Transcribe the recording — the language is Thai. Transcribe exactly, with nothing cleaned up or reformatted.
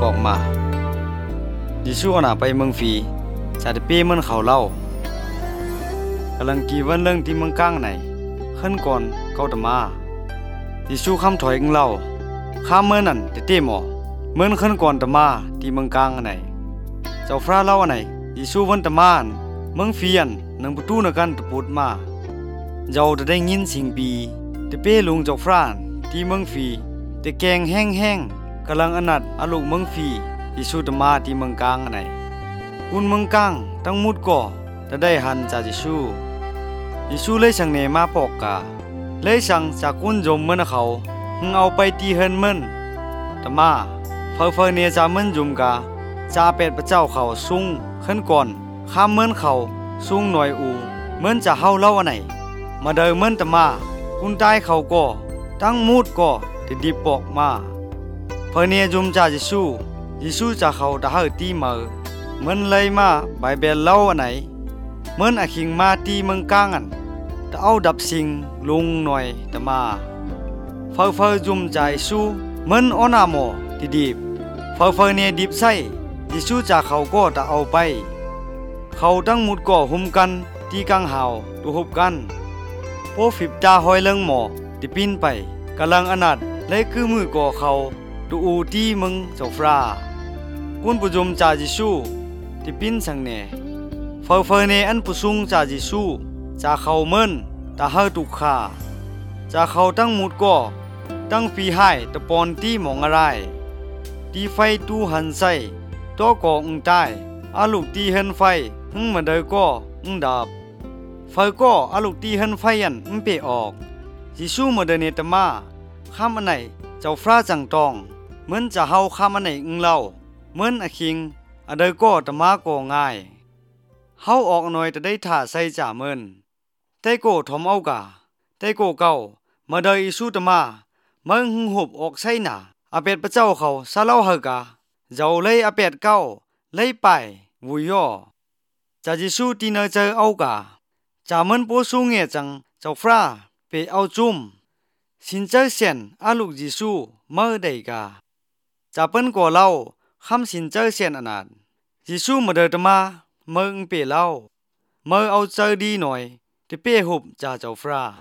อกมายิชูอนาไปเมืองฟีจะได้เป้มันเขาเล่ากำลังกีวันเรื่องที่เมืองก้างไหนขึ้นก่อนเขาตมายิชูคำถอยกันเล่าข้ามเมื่อนั่นเตเต้หมอเมื่อขึ้นก่อนตมาที่เมืองกลางไหนเจ้าฟราเล่าไหนยิชูวันตมานเมืองฟียนนังประตูนักันตะปุดมาเจ้าจะได้ยินสิ่งปีเตเป้ลุงเจ้าฟรานที่เมืองฟีเตแกงแห้งแห้งกำลังอนัดอาลูกเมืองฟียิชูตมาที่เมืองกลางไหนอุนเมืองกลางตั้งมุดก่อจะได้หันจากยิชูยิชูเลยสั่งเนมาปอกกาเลยสั่งจากกุนจมเมื่อเขามึงเอาไปตีเฮินเมื่นตมาเฟอเฟอเนจาเมื่นจุมกาจาเป็ดพระเจ้าเขาซุ่งขึ้นก่อนข้ามเมื่นเขาซุ่งหน่อยอูเมื่นจะเฮาเล่าอันไหนมาเดินเมื่นตมากุนตายเขาก็ตั้งมูดก็ติดดีปอกมาเฟอเนจุมจายิชูยิชูจะเขาตาเฮตีมือเมื่นเลยมาใบเบลเล่าอันไหนเมื่นอาคิงมาตีเมืองกลางอันจะเอาดับสิงลุงหน่อยตมาเฟอเฟอจุมใจชูเมื่นอนาโมติดีบเฟอเฟอเนดิบใส่ยิชูจะเขาก็จะเอาไปเขาตั้งมุดก่อหุมกันที่กังหาวตุหุบกันโปฟิบจาหอยเลิงหมอติปินไปกำลังอนาดเลยคือมือก่อเขาตูอูที่มึงเจ้าฟรากุนปุจุมจายิชูติปินสังเนเฟอเฟอเนอันปุซุงจายิชูจะเขาเมินตาเฮตุกขาจะเขาตั้งมุดก่อตั้งฟีไห้ตะปอนที่มองอะไรตีไฟตู้หันใส่ตัวก่ออุงใต้อาลูกตีเฮินไฟหึงมาเดอก็อุงดับไฟก็อาลูกตีเฮินไฟยันอุงเปออกยิชูมาเดเนตมาข้ามอันไหนเจ้าฟราจังตองเหมือนจะเฮาข้ามอันไหนอุงเล่าเหมือนอคิงอเดอก็ตมาก็ง่ายเฮาออกหน่อยจะได้ถ่าใส่จ่าเมินแต่โกถมเอากาแต่โกเก่ามาเดออิชูตมาเมืองหึงหุบออกใส่หนาอาเป็ดพระเจ้าเขาซาเล่าเฮกาเจ้าเลยอาเป็ดเก้าเลยไปวุยอจะยิชูตีเนเจอเอากาจามันปูสูงเงจังเจ้าฟราไปเอาจุมสินเจอเสียนอาลูกยิชูเมื่อใดกาจะเป็นก่อเล่าคำสินเจอเสียนอนาดยิชูมาเดินมาเมืองเปเล่าเมื่อเอาเจอดีหน่อยที่เป้หุบจ่าเจ้าฟรา